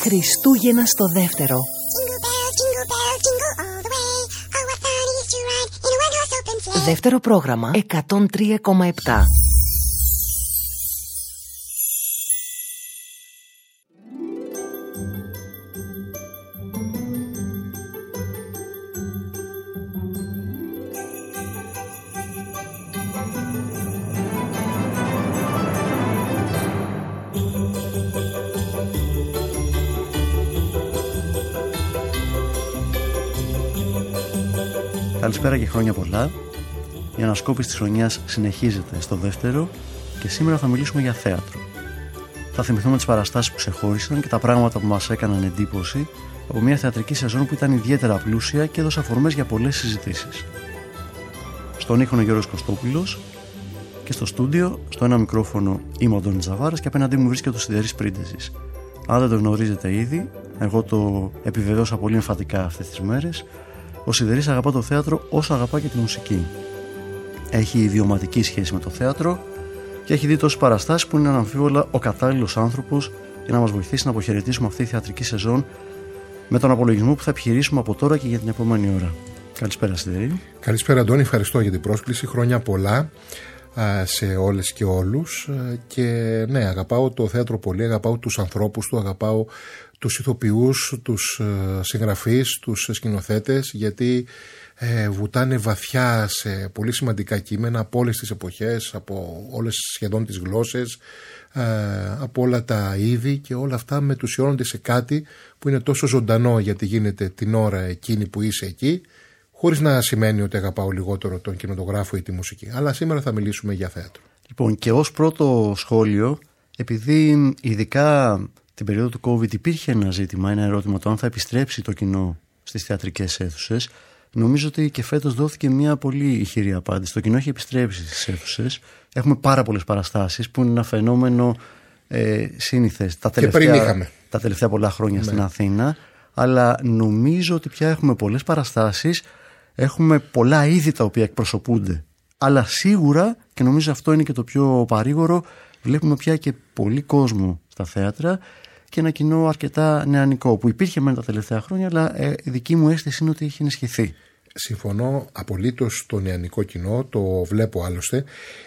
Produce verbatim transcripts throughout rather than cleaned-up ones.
Χριστούγεννα στο δεύτερο. Δεύτερο πρόγραμμα εκατόν τρία κόμμα επτά. Καλησπέρα και χρόνια πολλά. Η ανασκόπηση της χρονιάς συνεχίζεται στο δεύτερο και σήμερα θα μιλήσουμε για θέατρο. Θα θυμηθούμε τις παραστάσεις που ξεχώρισαν και τα πράγματα που μας έκαναν εντύπωση από μια θεατρική σεζόν που ήταν ιδιαίτερα πλούσια και έδωσε αφορμές για πολλές συζητήσεις. Στον ήχο ο Γιώργος Κωστόπουλος και στο στούντιο, στο ένα μικρόφωνο είμαι ο Αντώνης Ζαβάρας και απέναντί μου βρίσκεται ο Σιδερής Πρίντεζης. Αν δεν το γνωρίζετε ήδη, εγώ το επιβεβαίωσα πολύ εμφατικά αυτές τις μέρες. Ο Σιδερής αγαπά το θέατρο όσο αγαπά και τη μουσική. Έχει ιδιωματική σχέση με το θέατρο και έχει δει τόσες παραστάσεις που είναι αναμφίβολα ο κατάλληλος άνθρωπος για να μας βοηθήσει να αποχαιρετήσουμε αυτή τη θεατρική σεζόν με τον απολογισμό που θα επιχειρήσουμε από τώρα και για την επόμενη ώρα. Καλησπέρα, Σιδερή. Καλησπέρα, Αντώνη. Ευχαριστώ για την πρόσκληση. Χρόνια πολλά σε όλες και όλους. Και ναι, αγαπάω το θέατρο πολύ, αγαπάω τους ανθρώπους του, αγαπάω τους ηθοποιούς, τους συγγραφείς, τους σκηνοθέτες, γιατί ε, βουτάνε βαθιά σε πολύ σημαντικά κείμενα από όλες τις εποχές, από όλες σχεδόν τις γλώσσες, ε, από όλα τα είδη, και όλα αυτά μετουσιώνονται σε κάτι που είναι τόσο ζωντανό γιατί γίνεται την ώρα εκείνη που είσαι εκεί, χωρίς να σημαίνει ότι αγαπάω λιγότερο τον κινηματογράφο ή τη μουσική. Αλλά σήμερα θα μιλήσουμε για θέατρο. Λοιπόν, και ως πρώτο σχόλιο, επειδή ειδικά την περίοδο του COVID υπήρχε ένα ζήτημα, ένα ερώτημα, το αν θα επιστρέψει το κοινό στις θεατρικές αίθουσες, νομίζω ότι και φέτος δόθηκε μια πολύ ηχηρή απάντηση. Το κοινό έχει επιστρέψει στις αίθουσες. Έχουμε πάρα πολλές παραστάσεις που είναι ένα φαινόμενο ε, σύνηθες τα τελευταία, τα τελευταία πολλά χρόνια ναι. στην Αθήνα. Αλλά νομίζω ότι πια έχουμε πολλές παραστάσεις, έχουμε πολλά είδη τα οποία εκπροσωπούνται. Αλλά σίγουρα, και νομίζω αυτό είναι και το πιο παρήγορο, βλέπουμε πια και πολύ κόσμο στα θέατρα και ένα κοινό αρκετά νεανικό που υπήρχε μεν τα τελευταία χρόνια, αλλά ε, η δική μου αίσθηση είναι ότι έχει ενισχυθεί. Συμφωνώ απολύτως στο νεανικό κοινό, το βλέπω άλλωστε.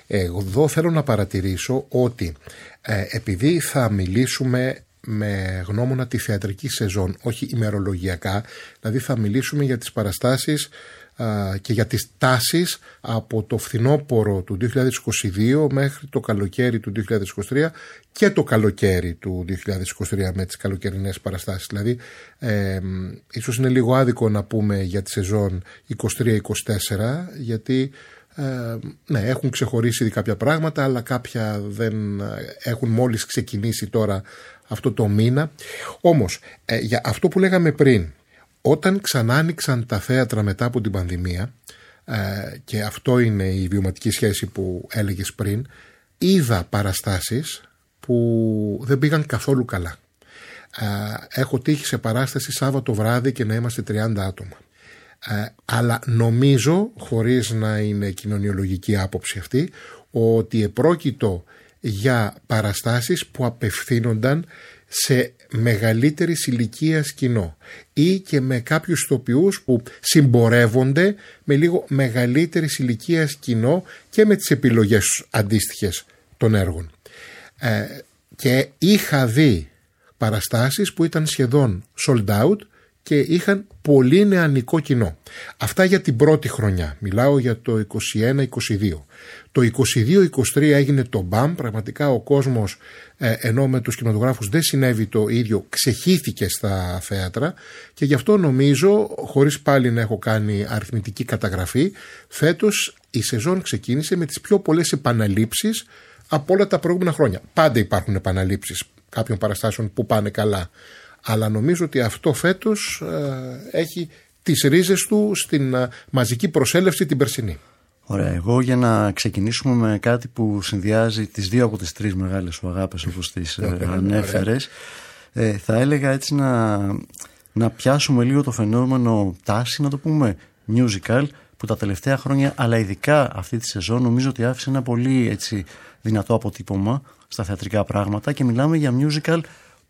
Εδώ θέλω να παρατηρήσω ότι ε, επειδή θα μιλήσουμε με γνώμονα τη θεατρική σεζόν, όχι ημερολογιακά, δηλαδή θα μιλήσουμε για τις παραστάσεις α, και για τις τάσεις από το φθινόπωρο του δύο χιλιάδες είκοσι δύο μέχρι το καλοκαίρι του δύο χιλιάδες είκοσι τρία και το καλοκαίρι του δύο χιλιάδες είκοσι τρία με τις καλοκαιρινές παραστάσεις. Δηλαδή ε, ίσως είναι λίγο άδικο να πούμε για τη σεζόν είκοσι τρία είκοσι τέσσερα, γιατί Ε, ναι, έχουν ξεχωρίσει κάποια πράγματα, αλλά κάποια δεν έχουν μόλις ξεκινήσει τώρα αυτό το μήνα. Όμως, ε, για αυτό που λέγαμε πριν, όταν ξανά άνοιξαν τα θέατρα μετά από την πανδημία, ε, και αυτό είναι η βιωματική σχέση που έλεγες πριν, είδα παραστάσεις που δεν πήγαν καθόλου καλά. Ε, έχω τύχει σε παράσταση Σάββατο βράδυ και να είμαστε τριάντα άτομα. Ε, αλλά νομίζω, χωρίς να είναι κοινωνιολογική άποψη αυτή, ότι επρόκειτο για παραστάσεις που απευθύνονταν σε μεγαλύτερης ηλικίας κοινό ή και με κάποιους ηθοποιούς που συμπορεύονται με λίγο μεγαλύτερης ηλικίας κοινό και με τις επιλογές αντίστοιχες των έργων. Ε, και είχα δει παραστάσεις που ήταν σχεδόν sold out και είχαν πολύ νεανικό κοινό. Αυτά για την πρώτη χρονιά. Μιλάω για το είκοσι ένα είκοσι δύο. Το είκοσι δύο είκοσι τρία έγινε το μπαμ. Πραγματικά ο κόσμος, ε, ενώ με τους κινηματογράφους δεν συνέβη το ίδιο, ξεχύθηκε στα θέατρα, και γι' αυτό νομίζω, χωρίς πάλι να έχω κάνει αριθμητική καταγραφή, φέτος η σεζόν ξεκίνησε με τις πιο πολλές επαναλήψεις από όλα τα προηγούμενα χρόνια. Πάντα υπάρχουν επαναλήψεις κάποιων παραστάσεων που πάνε καλά, αλλά νομίζω ότι αυτό φέτος ε, έχει τις ρίζες του στην ε, μαζική προσέλευση την περσινή. Ωραία, εγώ για να ξεκινήσουμε με κάτι που συνδυάζει τις δύο από τις τρεις μεγάλες σου αγάπες, όπως τις ε, ανέφερες, ε, θα έλεγα έτσι να, να πιάσουμε λίγο το φαινόμενο τάση, να το πούμε musical, που τα τελευταία χρόνια, αλλά ειδικά αυτή τη σεζόν, νομίζω ότι άφησε ένα πολύ έτσι δυνατό αποτύπωμα στα θεατρικά πράγματα, και μιλάμε για musical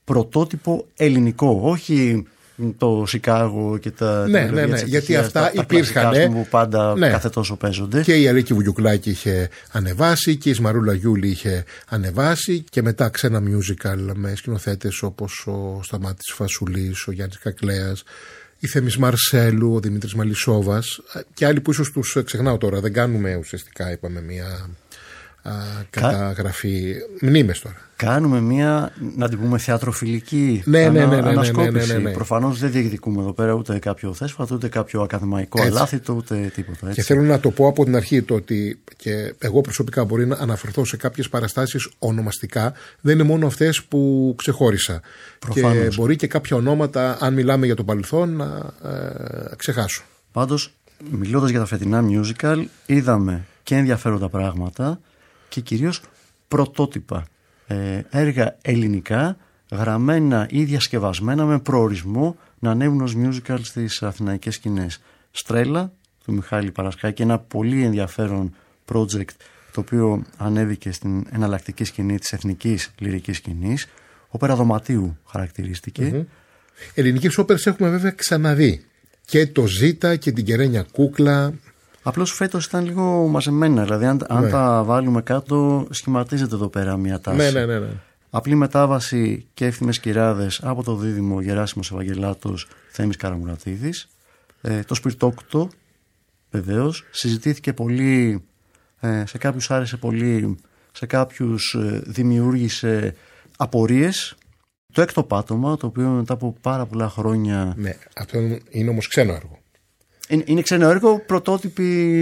πρωτότυπο ελληνικό, όχι το Σικάγο και τα. Ναι, ναι, ναι, γιατί αυτά υπήρχαν. Που πάντα ναι. κάθε τόσο παίζονται. Και η Αλίκη Βουγιουκλάκη είχε ανεβάσει και η Σμαρούλα Γιούλη είχε ανεβάσει και μετά ξένα musical με σκηνοθέτες όπως ο Σταμάτης Φασουλής, ο Γιάννης Κακλέας, η Θέμης Μαρσέλου, ο Δημήτρης Μαλισσόβας και άλλοι που ίσως τους ξεχνάω τώρα. Δεν κάνουμε ουσιαστικά, είπαμε, μια α, καταγραφή. Κα... Μνήμες τώρα. Κάνουμε μια, να την πούμε, θεατροφιλική ναι, ναι, ναι, ναι, ανασκόπηση. Ναι, ναι, ναι, ναι. Προφανώς δεν διεκδικούμε εδώ πέρα ούτε κάποιο θέσφατο, ούτε κάποιο ακαδημαϊκό αλάθητο, ούτε τίποτα. Έτσι. Και θέλω να το πω από την αρχή το ότι και εγώ προσωπικά μπορεί να αναφερθώ σε κάποιες παραστάσεις ονομαστικά. Δεν είναι μόνο αυτές που ξεχώρισα. Προφανώς. Και μπορεί και κάποια ονόματα, αν μιλάμε για το παρελθόν, να ε, ξεχάσω. Πάντως, μιλώντας για τα φετινά musical, είδαμε και ενδιαφέροντα πράγματα και κυρίως πρωτότυπα. Έργα ελληνικά γραμμένα ή διασκευασμένα με προορισμό να ανέβουν ως musical στις αθηναϊκές σκηνές. Στρέλα του Μιχάλη Παρασκάκη, ένα πολύ ενδιαφέρον project το οποίο ανέβηκε στην εναλλακτική σκηνή της εθνικής λυρικής σκηνής. Όπερα δωματίου χαρακτηρίστηκε. Mm-hmm. Ελληνικές όπερες έχουμε βέβαια ξαναδεί και το Ζήτα και την Κεραίνια Κούκλα. Απλώς φέτος ήταν λίγο μαζεμένα, δηλαδή αν, αν ναι. τα βάλουμε κάτω σχηματίζεται εδώ πέρα μια τάση. Ναι, ναι, ναι, ναι. Απλή μετάβαση και εύθυμες κυράδες από το δίδυμο Γεράσιμος Ευαγγελάτος Θέμης Καραμουρατίδης. Ε, το Σπιρτόκτο βεβαίως συζητήθηκε πολύ, ε, σε κάποιους άρεσε πολύ, σε κάποιους ε, δημιούργησε απορίες. Το Έκτο Πάτωμα, το οποίο μετά από πάρα πολλά χρόνια... Ναι, αυτό είναι όμως ξένο έργο. Είναι, είναι ξένο έργο, πρωτότυπη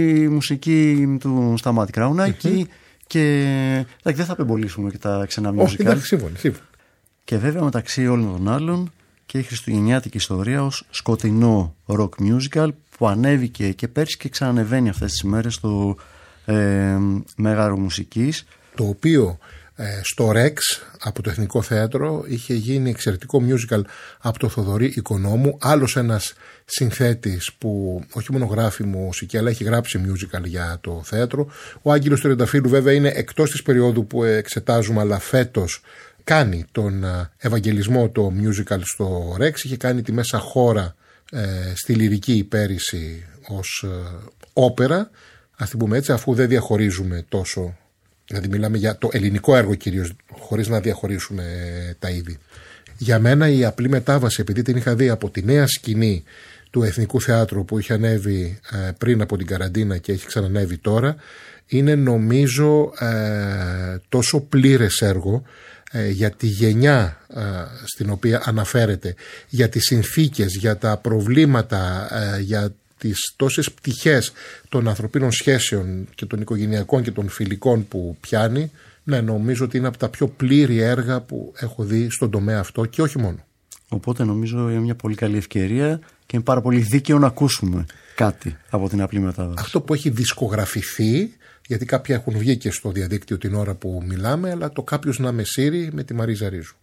μουσική του Σταμάτη Κραουνάκη mm-hmm. και δηλαδή, δεν θα απεμπολίσουμε και τα ξένα musical. Όχι, εντάξει, σύμφωνοι, σύμφωνοι. Και βέβαια μεταξύ όλων των άλλων και η χριστουγεννιάτικη ιστορία ως σκοτεινό rock musical που ανέβηκε και πέρσι και ξανανεβαίνει αυτές τις μέρες στο ε, Μέγαρο Μουσικής. Το οποίο ε, στο Rex από το Εθνικό Θέατρο είχε γίνει εξαιρετικό musical από το Θοδωρή Οικονόμου, άλλος ένας συνθέτης που όχι μόνο γράφει μουσική αλλά έχει γράψει musical για το θέατρο. Ο Άγγελος Τριανταφύλου βέβαια είναι εκτός της περίοδου που εξετάζουμε, αλλά φέτος κάνει τον Ευαγγελισμό το musical στο Rex. Είχε κάνει τη Μέσα Χώρα ε, στη Λυρική πέρυσι ως ε, όπερα, ας την πούμε έτσι, αφού δεν διαχωρίζουμε τόσο. Δηλαδή μιλάμε για το ελληνικό έργο κυρίως, χωρίς να διαχωρίσουμε τα είδη. Για μένα η απλή μετάβαση, επειδή την είχα δει από τη νέα σκηνή του Εθνικού Θεάτρου που είχε ανέβει ε, πριν από την καραντίνα και έχει ξανανέβει τώρα, είναι νομίζω ε, τόσο πλήρες έργο ε, για τη γενιά ε, στην οποία αναφέρεται, για τις συνθήκες, για τα προβλήματα, ε, για τις τόσες πτυχές των ανθρωπίνων σχέσεων και των οικογενειακών και των φιλικών που πιάνει. Ναι, νομίζω ότι είναι από τα πιο πλήρη έργα που έχω δει στον τομέα αυτό και όχι μόνο. Οπότε νομίζω είναι μια πολύ καλή ευκαιρία και είναι πάρα πολύ δίκαιο να ακούσουμε κάτι από την απλή μετάδοση. Αυτό που έχει δισκογραφηθεί, γιατί κάποια έχουν βγει και στο διαδίκτυο την ώρα που μιλάμε, αλλά το Κάποιος να με σύρει με τη Μαρίζα Ρίζου.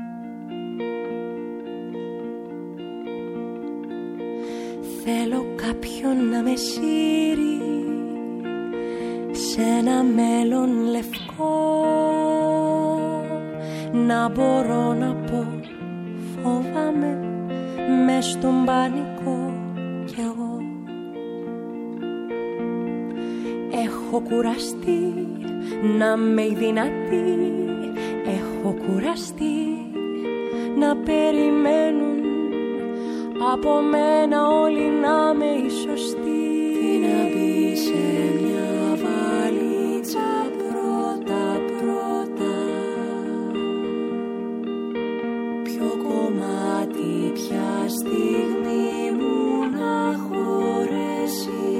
Θέλω κάποιον να με σύρει σε ένα μέλλον λευκό, να μπορώ να πω φοβάμαι μες στον πανικό κι εγώ. Έχω κουραστεί να είμαι η δυνατή, έχω κουραστεί να περιμένουν από μένα όλοι να με οι σωστοί. Να μπει σε μια βαλίτσα πρώτα πρώτα, ποιο κομμάτι, ποια στιγμή μου να χωρέσει.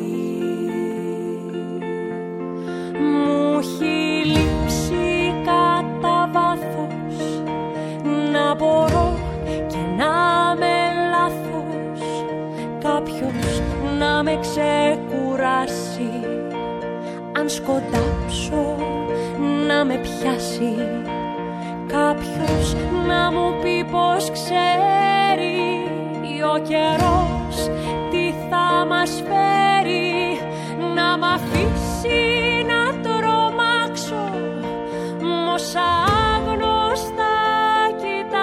Μου έχει λείψει κατά βάθος να μπορώ και να με λάθος, κάποιος να με ξεκουράσει, αν σκοντάψω να με πιάσει, κάποιος να μου πει πως ξέρει ο καιρός τι θα μας φέρει, να μ' αφήσει να τρομάξω μ' όσα άγνωστα κοιτάξω.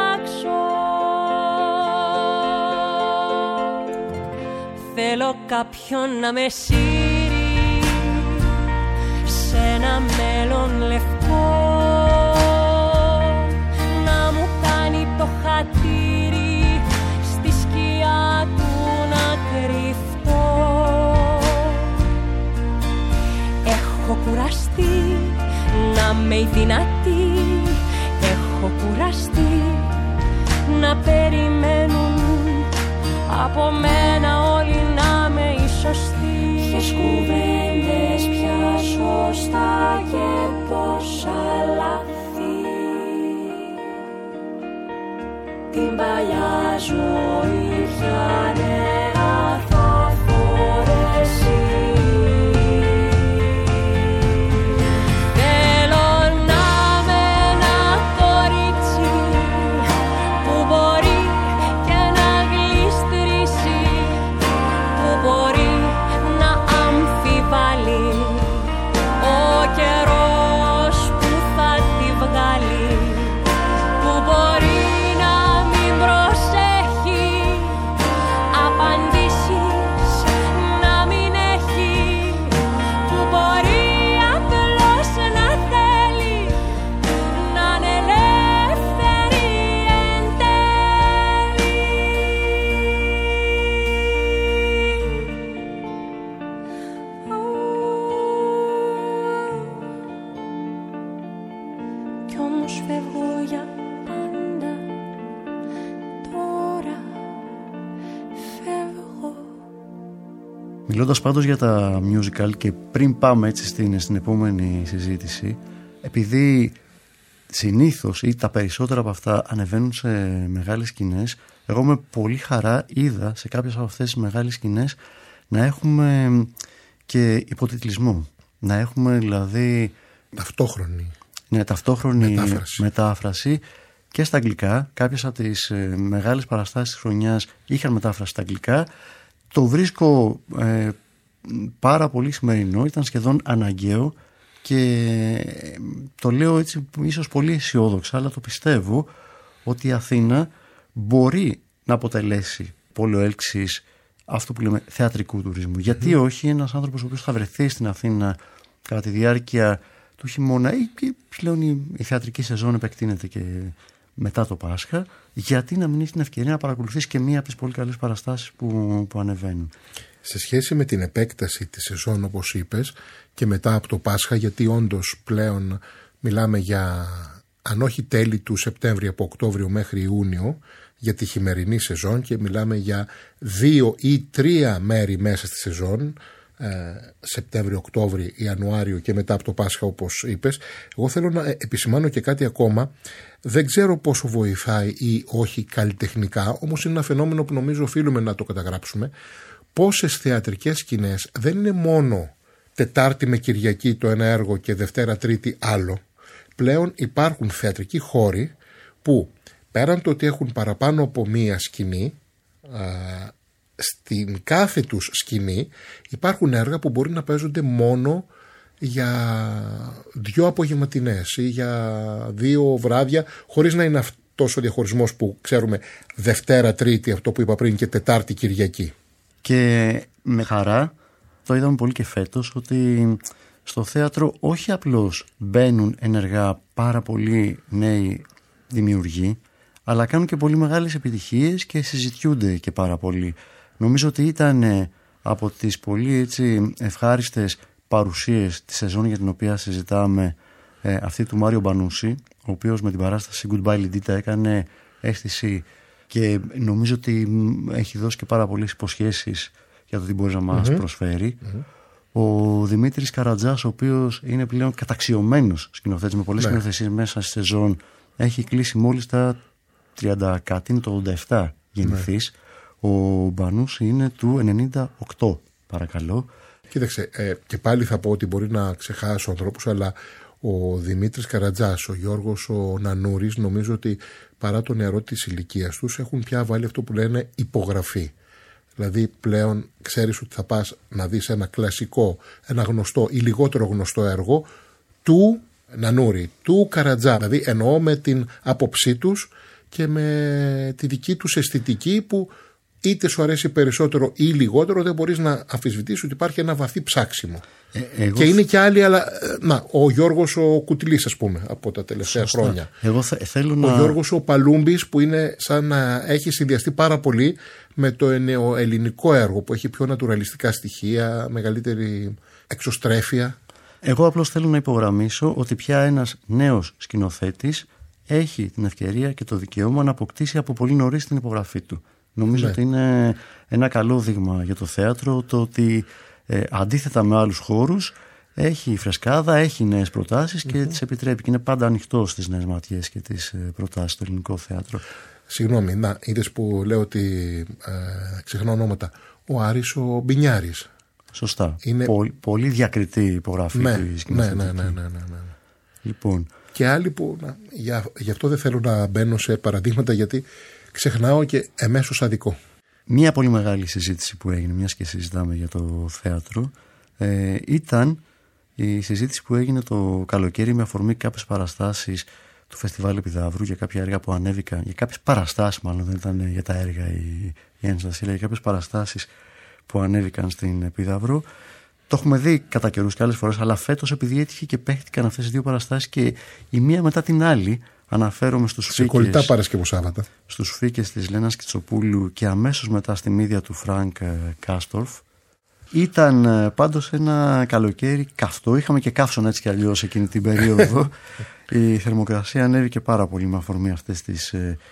θέλω κάποιον να με σύρει σε ένα μέλλον λευκό, να μου κάνει το χατήρι στη σκιά του να κρυφτώ. Έχω κουραστεί να είμαι η δυνατή, έχω κουραστεί να περιμένουν από μένα όλοι να με οι σωστοί. Ποιες κουβέντες πια σωστά και πόσα λάθη, την παλιά ζωή πια νέα θα φορέσει. Μιλώντας πάντως για τα musical και πριν πάμε έτσι στην, στην επόμενη συζήτηση, επειδή συνήθως ή τα περισσότερα από αυτά ανεβαίνουν σε μεγάλες σκηνές, εγώ με πολύ χαρά είδα σε κάποιες από αυτές τις μεγάλες σκηνές να έχουμε και υποτιτλισμό. Να έχουμε δηλαδή ταυτόχρονη, ναι, ταυτόχρονη μετάφραση. μετάφραση και στα αγγλικά. Κάποιες από τις ε, μεγάλες παραστάσεις της χρονιάς είχαν μετάφραση στα αγγλικά. Το βρίσκω ε, πάρα πολύ σημερινό, ήταν σχεδόν αναγκαίο και το λέω έτσι ίσως πολύ αισιόδοξα, αλλά το πιστεύω ότι η Αθήνα μπορεί να αποτελέσει πόλο έλξης αυτού που λέμε θεατρικού τουρισμού. Mm-hmm. Γιατί όχι ένας άνθρωπος ο οποίος θα βρεθεί στην Αθήνα κατά τη διάρκεια του χειμώνα ή και πλέον η, η θεατρική σεζόν επεκτείνεται και μετά το Πάσχα, γιατί να μην έχει την ευκαιρία να παρακολουθήσει και μία από τις πολύ καλές παραστάσεις που, που ανεβαίνουν. Σε σχέση με την επέκταση της σεζόν, όπως είπες, και μετά από το Πάσχα, γιατί όντως πλέον μιλάμε για, αν όχι τέλη του Σεπτέμβρη, από Οκτώβριο μέχρι Ιούνιο, για τη χειμερινή σεζόν, και μιλάμε για δύο ή τρία μέρη μέσα στη σεζόν, ε, Σεπτέμβριο, Οκτώβριο, Ιανουάριο και μετά από το Πάσχα, όπως είπες. Εγώ θέλω να επισημάνω και κάτι ακόμα. Δεν ξέρω πόσο βοηθάει ή όχι καλλιτεχνικά, όμως είναι ένα φαινόμενο που νομίζω οφείλουμε να το καταγράψουμε. Πόσες θεατρικές σκηνές δεν είναι μόνο Τετάρτη με Κυριακή το ένα έργο και Δευτέρα Τρίτη άλλο. Πλέον υπάρχουν θεατρικοί χώροι που πέραν το ότι έχουν παραπάνω από μία σκηνή, α, στην κάθε τους σκηνή υπάρχουν έργα που μπορεί να παίζονται μόνο για δύο απογευματινές ή για δύο βράδια, χωρίς να είναι αυτός ο διαχωρισμός που ξέρουμε Δευτέρα Τρίτη, αυτό που είπα πριν, και Τετάρτη Κυριακή. Και με χαρά το είδαμε πολύ και φέτος ότι στο θέατρο όχι απλώς μπαίνουν ενεργά πάρα πολλοί νέοι δημιουργοί, αλλά κάνουν και πολύ μεγάλες επιτυχίες και συζητιούνται και πάρα πολύ. Νομίζω ότι ήταν από τις πολύ έτσι ευχάριστες παρουσίες τη σεζόν για την οποία συζητάμε ε, αυτή του Μάριο Μπανούση, ο οποίος με την παράσταση Goodbye Lindita έκανε αίσθηση και νομίζω ότι έχει δώσει και πάρα πολλές υποσχέσεις για το τι μπορεί να μας mm-hmm. προσφέρει. Mm-hmm. Ο Δημήτρης Καρατζάς, ο οποίος είναι πλέον καταξιωμένος σκηνοθέτης με πολλές yeah. σκηνοθεσίες μέσα στη σεζόν, έχει κλείσει μόλις τα τριάντα κάτι, είναι το ογδόντα επτά γεννηθής. Yeah. Ο Μπανούση είναι του ενενήντα οκτώ, παρακαλώ. Κοίταξε, ε, και πάλι θα πω ότι μπορεί να ξεχάσω ανθρώπους, αλλά ο Δημήτρης Καρατζάς, ο Γιώργος ο Νανούρης, νομίζω ότι παρά το νεαρό της ηλικίας τους έχουν πια βάλει αυτό που λένε υπογραφή. Δηλαδή πλέον ξέρεις ότι θα πας να δεις ένα κλασικό, ένα γνωστό ή λιγότερο γνωστό έργο του Νανούρη, του Καρατζά. Δηλαδή εννοώ με την άποψή τους και με τη δική τους αισθητική που είτε σου αρέσει περισσότερο ή λιγότερο, δεν μπορείς να αμφισβητήσεις ότι υπάρχει ένα βαθύ ψάξιμο. Ε, εγώ... Και είναι και άλλοι, αλλά να, ο Γιώργος ο Κουτιλής, ας πούμε, από τα τελευταία Σωστά. χρόνια. Εγώ θε, θέλω να... Ο Γιώργος ο Παλούμπης, που είναι σαν να έχει συνδυαστεί πάρα πολύ με το νεοελληνικό έργο, που έχει πιο νατουραλιστικά στοιχεία, μεγαλύτερη εξωστρέφεια. Εγώ απλώς θέλω να υπογραμμίσω ότι πια ένας νέος σκηνοθέτης έχει την ευκαιρία και το δικαίωμα να αποκτήσει από πολύ νωρίς την υπογραφή του. Νομίζω ναι. ότι είναι ένα καλό δείγμα για το θέατρο το ότι ε, αντίθετα με άλλους χώρους έχει φρεσκάδα, έχει νέες προτάσεις και mm-hmm. τις επιτρέπει και είναι πάντα ανοιχτό στις νέες ματιές και τις ε, προτάσεις στο ελληνικό θέατρο. Συγγνώμη, να, είδες που λέω ότι ε, ξεχνάω ονόματα. Ο Άρης ο Μπινιάρης. Σωστά. Είναι... Πολύ, πολύ διακριτή υπογραφή ναι, του σκηνοθετική. Ναι, ναι, ναι, ναι, ναι, ναι. Λοιπόν. Και άλλοι που, να, για, γι' αυτό δεν θέλω να μπαίνω σε παραδείγματα, γιατί ξεχνάω και εμέσως αδικό. Μία πολύ μεγάλη συζήτηση που έγινε, μιας και συζητάμε για το θέατρο, ε, ήταν η συζήτηση που έγινε το καλοκαίρι με αφορμή κάποιες παραστάσεις του Φεστιβάλ Επιδαύρου για κάποια έργα που ανέβηκαν, για κάποιες παραστάσεις μάλλον, δεν ήταν για τα έργα η, η ένσταση, αλλά για κάποιες παραστάσεις που ανέβηκαν στην Επίδαυρο. Το έχουμε δει κατά καιρούς και άλλες φορές, αλλά φέτος επειδή έτυχε και παίχτηκαν αυτές οι δύο παραστάσεις και η μία μετά την άλλη, αναφέρομαι στους φύκες, κολλητά Παρασκευοσάββατα, στους φύκες της Λένας Κιτσοπούλου και αμέσως μετά στη μύδια του Φρανκ Κάστορφ. Ήταν πάντως ένα καλοκαίρι καυτό, είχαμε και καύσον έτσι κι αλλιώς εκείνη την περίοδο. Η θερμοκρασία ανέβηκε πάρα πολύ με αφορμή αυτές τις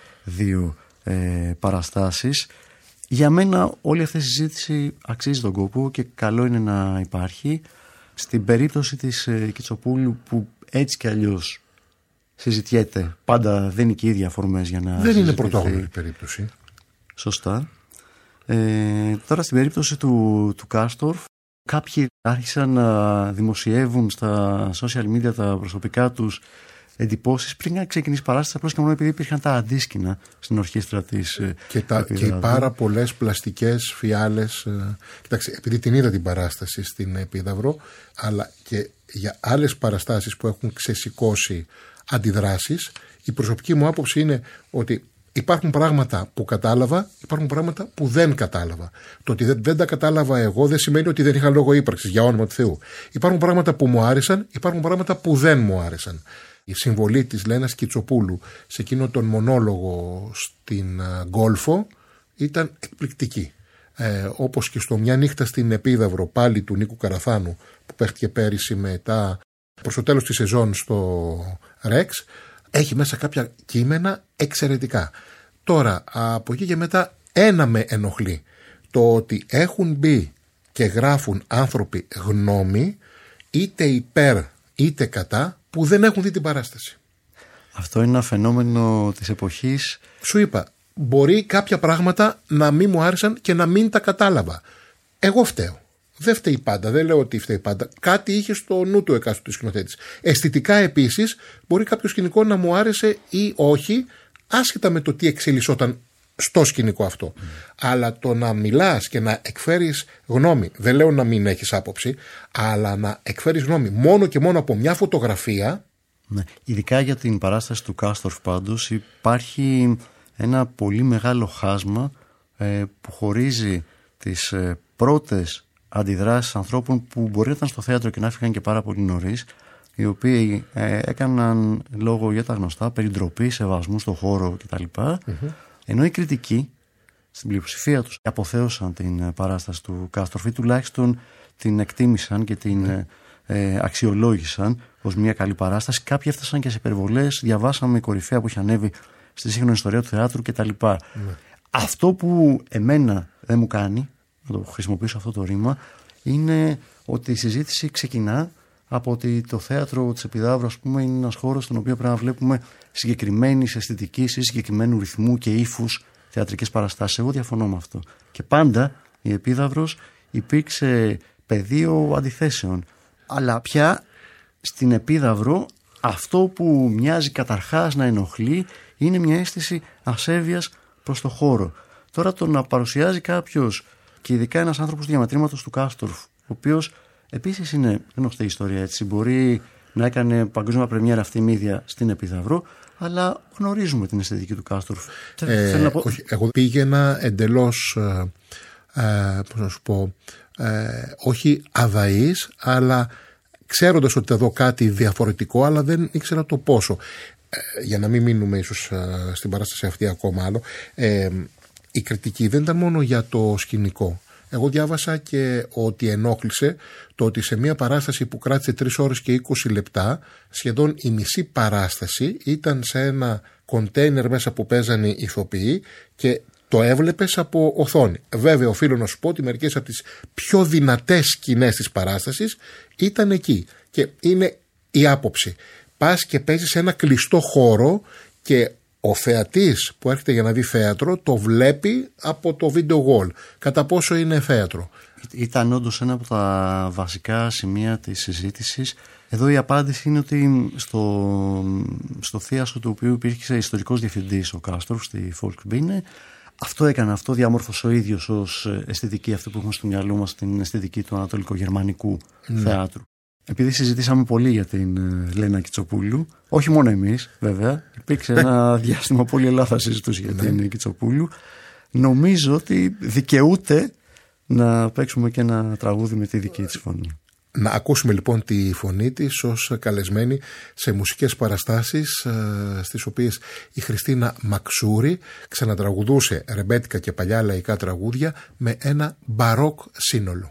δύο ε, παραστάσεις. Για μένα όλη αυτή η συζήτηση αξίζει τον κόπο και καλό είναι να υπάρχει. Στην περίπτωση της ε, Κιτσοπούλου που έτσι κι αλλιώς συζητιέται, πάντα δεν είναι και οι ίδια αφορμές για να δεν συζητηθεί. Είναι πρωτόγνωρη περίπτωση. Σωστά. Ε, τώρα στην περίπτωση του, του Κάστορφ, κάποιοι άρχισαν να δημοσιεύουν στα social media τα προσωπικά τους εντυπώσεις πριν να ξεκινήσει η παράσταση, απλώς και μόνο επειδή υπήρχαν τα αντίσκηνα στην ορχήστρα της και, τα, και πάρα πολλές πλαστικές φιάλες. Κοιτάξτε, επειδή την είδα την παράσταση στην Επίδαυρο, αλλά και για άλλες παραστάσεις που έχουν ξεσηκώσει αντιδράσεις, η προσωπική μου άποψη είναι ότι υπάρχουν πράγματα που κατάλαβα, υπάρχουν πράγματα που δεν κατάλαβα. Το ότι δεν, δεν τα κατάλαβα εγώ δεν σημαίνει ότι δεν είχα λόγο ύπαρξης, για όνομα του Θεού. Υπάρχουν πράγματα που μου άρεσαν, υπάρχουν πράγματα που δεν μου άρεσαν. Η συμβολή της Λένας Κιτσοπούλου σε εκείνο τον μονόλογο στην Γκόλφο ήταν εκπληκτική. Ε, όπως και στο Μια νύχτα στην Επίδαυρο, πάλι του Νίκου Καραθάνου, που παίχτηκε πέρυσι μετά προς το τέλος της σεζόν στο Ρεξ, έχει μέσα κάποια κείμενα εξαιρετικά. Τώρα, από εκεί και μετά, ένα με ενοχλεί. Το ότι έχουν μπει και γράφουν άνθρωποι γνώμη, είτε υπέρ είτε κατά, που δεν έχουν δει την παράσταση. Αυτό είναι ένα φαινόμενο της εποχής. Σου είπα, μπορεί κάποια πράγματα να μην μου άρεσαν και να μην τα κατάλαβα. Εγώ φταίω. Δεν φταίει πάντα, δεν λέω ότι φταίει πάντα. Κάτι είχε στο νου του εκάστοτε σκηνοθέτης. Αισθητικά επίσης, μπορεί κάποιο σκηνικό να μου άρεσε ή όχι, άσχετα με το τι εξελισσόταν στο σκηνικό αυτό. Mm. Αλλά το να μιλάς και να εκφέρεις γνώμη, δεν λέω να μην έχεις άποψη, αλλά να εκφέρεις γνώμη μόνο και μόνο από μια φωτογραφία. Ναι. Ειδικά για την παράσταση του Κάστορφ πάντως υπάρχει ένα πολύ μεγάλο χάσμα ε, που χωρίζει τις ε, πρώτες αντιδράσεις ανθρώπων που μπορεί να ήταν στο θέατρο και να έφυγαν και πάρα πολύ νωρίς, οι οποίοι ε, έκαναν λόγο για τα γνωστά, περιτροπή, σεβασμού στο χώρο κτλ. Mm-hmm. Ενώ οι κριτικοί στην πλειοψηφία τους αποθέωσαν την παράσταση του Κάστορφ ή τουλάχιστον την εκτίμησαν και την mm. ε, αξιολόγησαν ως μια καλή παράσταση. Κάποιοι έφτασαν και σε υπερβολές, διαβάσαμε η κορυφαία που είχε ανέβει στη σύγχρονη ιστορία του θεάτρου κτλ. Mm. Αυτό που εμένα δεν μου κάνει, να το χρησιμοποιήσω αυτό το ρήμα, είναι ότι η συζήτηση ξεκινά από ότι το θέατρο της Επιδαύρου, ας πούμε, είναι ένας χώρος στον οποίο πρέπει να βλέπουμε συγκεκριμένης αισθητικής ή συγκεκριμένου ρυθμού και ύφους θεατρικές παραστάσεις. Εγώ διαφωνώ με αυτό. Και πάντα η Επίδαυρος υπήρξε πεδίο αντιθέσεων. Αλλά πια στην Επίδαυρο αυτό που μοιάζει καταρχάς να ενοχλεί είναι μια αίσθηση ασέβειας προς το χώρο. Τώρα το να παρουσιάζει κάποιος, και ειδικά ένας άνθρωπος του διαμετρήματος του Κάστορφ, ο οποίος επίσης είναι γνωστή ιστορία, έτσι. Μπορεί να έκανε παγκόσμια πρεμιέρα αυτή η μύδια στην Επίδαυρο, αλλά γνωρίζουμε την αισθητική του Κάστορφ. Ε, πω... όχι, εγώ πήγαινα εντελώς, ε, ε, πώς να σου πω, ε, όχι αδαής, αλλά ξέροντας ότι θα δω κάτι διαφορετικό, αλλά δεν ήξερα το πόσο. Ε, για να μην μείνουμε ίσως ε, στην παράσταση αυτή ακόμα άλλο, ε, η κριτική δεν ήταν μόνο για το σκηνικό. Εγώ διάβασα και ότι ενόχλησε το ότι σε μια παράσταση που κράτησε τρεις ώρες και είκοσι λεπτά, σχεδόν η μισή παράσταση ήταν σε ένα κοντέινερ μέσα που παίζανε ηθοποιοί και το έβλεπες από οθόνη. Βέβαια, οφείλω να σου πω ότι μερικές από τις πιο δυνατές σκηνές της παράστασης ήταν εκεί. Και είναι η άποψη. Πας και παίζεις σε ένα κλειστό χώρο και ο θεατής που έρχεται για να δει θέατρο το βλέπει από το video wall. Κατά πόσο είναι θέατρο. Ήταν όντως ένα από τα βασικά σημεία της συζήτησης. Εδώ η απάντηση είναι ότι στο, στο θίασο του οποίου υπήρχε ιστορικός διευθυντής ο Κάστορφ στη Volksbühne, αυτό έκανε, αυτό διαμόρφωσε ο ίδιος ως αισθητική, αυτή που έχουμε στο μυαλό μας, την αισθητική του ανατολικογερμανικού mm. θεάτρου. Επειδή συζητήσαμε πολύ για την Λένα Κιτσοπούλου, όχι μόνο εμείς βέβαια, υπήρξε ένα διάστημα πολύ ελάφα συζητούς για την Κιτσοπούλου, νομίζω ότι δικαιούται να παίξουμε και ένα τραγούδι με τη δική της φωνή. Να ακούσουμε λοιπόν τη φωνή της ως καλεσμένη σε μουσικές παραστάσεις στις οποίες η Χριστίνα Μαξούρη ξανατραγουδούσε ρεμπέτικα και παλιά λαϊκά τραγούδια με ένα μπαρόκ σύνολο.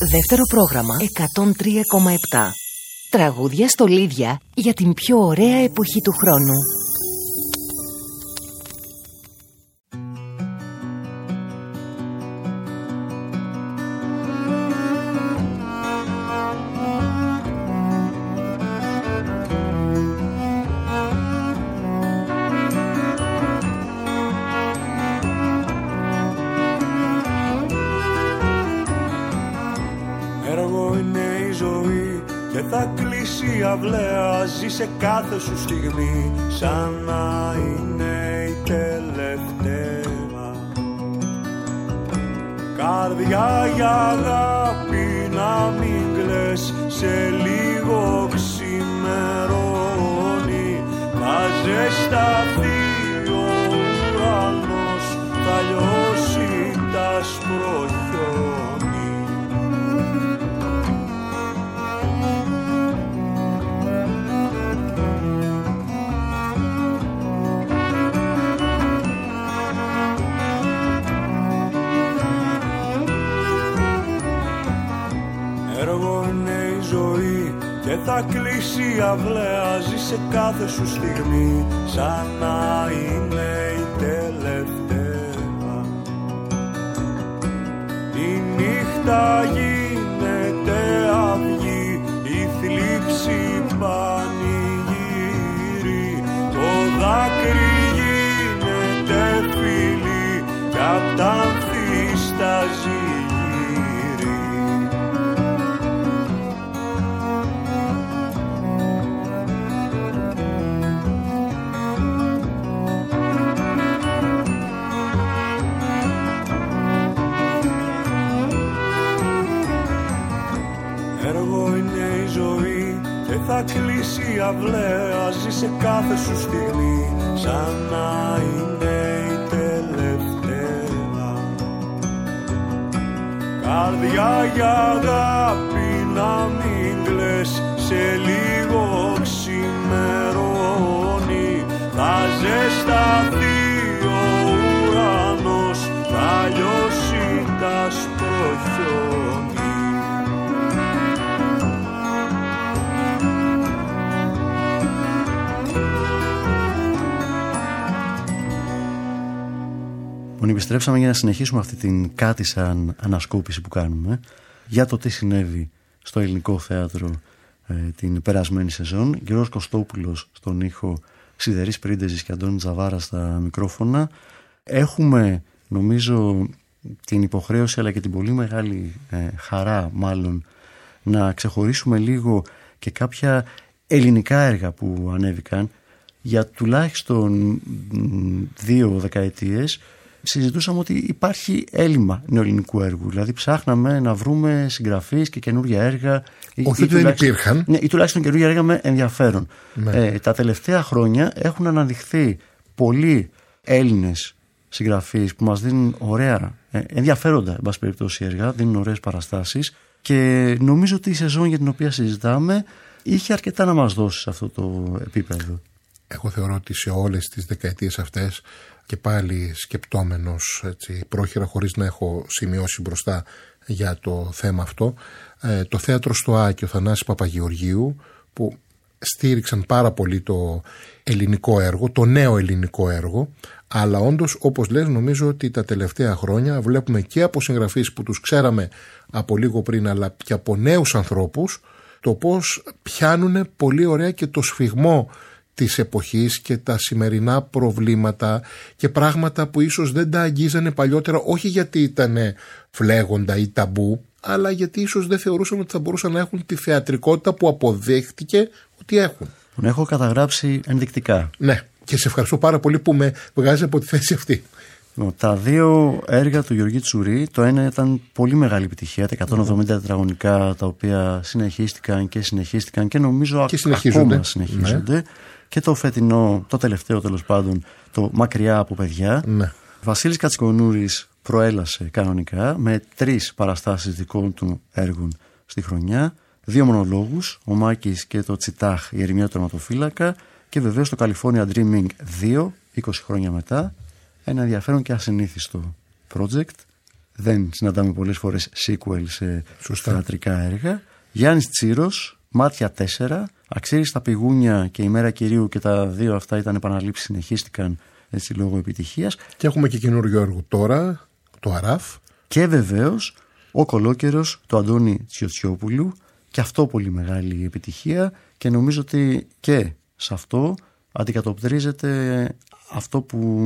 δεύτερο πρόγραμμα εκατόν τρία κόμμα επτά. Τραγούδια στολίδια για την πιο ωραία εποχή του χρόνου. Ζει σε κάθε σου στιγμή σαν να είναι η τελευταία. Καρδιά για αγάπη να μην κλαις, σε λίγο ξημερώνει. Θα ζεσταθεί ο ουρανός, θα λιώσει τα σπροχιόνι. Θα κλείσει η αυλαία, ζει σε κάθε σου στιγμή σαν να είναι η τελευταία. Η νύχτα γίνεται αυγή, η θλίψη πανηγύρι. Το δάκρυ γίνεται φίλι κι απ' τα ανθί στάζει. Θα κλείσει η αυλαία, ζει σε κάθε σου στιγμή σαν να είναι η τελευταία. Καρδιά για αγάπη να μην κλαις, σε λίγο ξημερώνει. Θα ζεσταθεί ο ουρανός, θα λιώσει τα σπροχιόνι. Επιστρέψαμε για να συνεχίσουμε αυτή την κάτι σαν ανασκόπηση που κάνουμε για το τι συνέβη στο ελληνικό θέατρο ε, την περασμένη σεζόν. Γιώργος Κωστόπουλος στον ήχο, Σιδερής Πρίντεζης και Αντώνη Τζαβάρα στα μικρόφωνα. Έχουμε νομίζω την υποχρέωση αλλά και την πολύ μεγάλη ε, χαρά μάλλον να ξεχωρίσουμε λίγο και κάποια ελληνικά έργα που ανέβηκαν για τουλάχιστον δύο δεκαετίες. Συζητούσαμε ότι υπάρχει έλλειμμα νεοελληνικού έργου. Δηλαδή, ψάχναμε να βρούμε συγγραφείς και καινούργια έργα. Όχι ότι δεν υπήρχαν. Ναι, ή τουλάχιστον καινούργια έργα με ενδιαφέρον. Ναι. Ε, τα τελευταία χρόνια έχουν αναδειχθεί πολλοί Έλληνες συγγραφείς που μας δίνουν ωραία, ε, ενδιαφέροντα, εν πάση περιπτώσει, έργα, δίνουν ωραίες παραστάσεις. Και νομίζω ότι η σεζόν για την οποία συζητάμε είχε αρκετά να μας δώσει σε αυτό το επίπεδο. Εγώ θεωρώ ότι σε όλες τις δεκαετίες αυτές, και πάλι σκεπτόμενος έτσι, πρόχειρα χωρίς να έχω σημειώσει μπροστά για το θέμα αυτό, ε, το θέατρο στο Α και ο Θανάσης Παπαγεωργίου που στήριξαν πάρα πολύ το ελληνικό έργο, το νέο ελληνικό έργο, αλλά όντως όπως λες νομίζω ότι τα τελευταία χρόνια βλέπουμε και από συγγραφείς που τους ξέραμε από λίγο πριν αλλά και από νέους ανθρώπους το πώς πιάνουν πολύ ωραία και το σφιγμό της εποχής και τα σημερινά προβλήματα και πράγματα που ίσως δεν τα αγγίζανε παλιότερα, όχι γιατί ήταν φλέγοντα ή ταμπού, αλλά γιατί ίσως δεν θεωρούσαν ότι θα μπορούσαν να έχουν τη θεατρικότητα που αποδέχτηκε ότι έχουν. Τον έχω καταγράψει ενδεικτικά. Ναι, και σε ευχαριστώ πάρα πολύ που με βγάζει από τη θέση αυτή. Τα δύο έργα του Γεωργή Τσουρί, το ένα ήταν πολύ μεγάλη επιτυχία, τα εκατόν εβδομήντα τετραγωνικά, τα οποία συνεχίστηκαν και συνεχίστηκαν και νομίζω και συνεχίζονται. ακόμα συνεχίζονται. Ναι. Και το φετινό, το τελευταίο τέλος πάντων, το Μακριά από παιδιά. Ναι. Βασίλης Κατσικονούρης προέλασε κανονικά με τρεις παραστάσεις δικών του έργων στη χρονιά, δύο μονολόγους, ο Μάκης και το Τσιτάχ, η Ερημιά του Τερματοφύλακα, και βεβαίως το California Dreaming δύο, είκοσι χρόνια μετά, ένα ενδιαφέρον και ασυνήθιστο project. δεν συναντάμε πολλές φορές sequel σε Σωστά. θεατρικά έργα. Γιάννης Τσίρος, Μάτια τέσσερα, Αξίριστα πηγούνια και Η μέρα κυρίου, και τα δύο αυτά ήταν επαναλήψεις, συνεχίστηκαν έτσι λόγω επιτυχίας. Και έχουμε και καινούριο έργο τώρα, το Αράφ. Και βεβαίως Ο Κολόκερος του Αντώνη Τσιοτσιόπουλου, και αυτό πολύ μεγάλη επιτυχία, και νομίζω ότι και σε αυτό αντικατοπτρίζεται αυτό που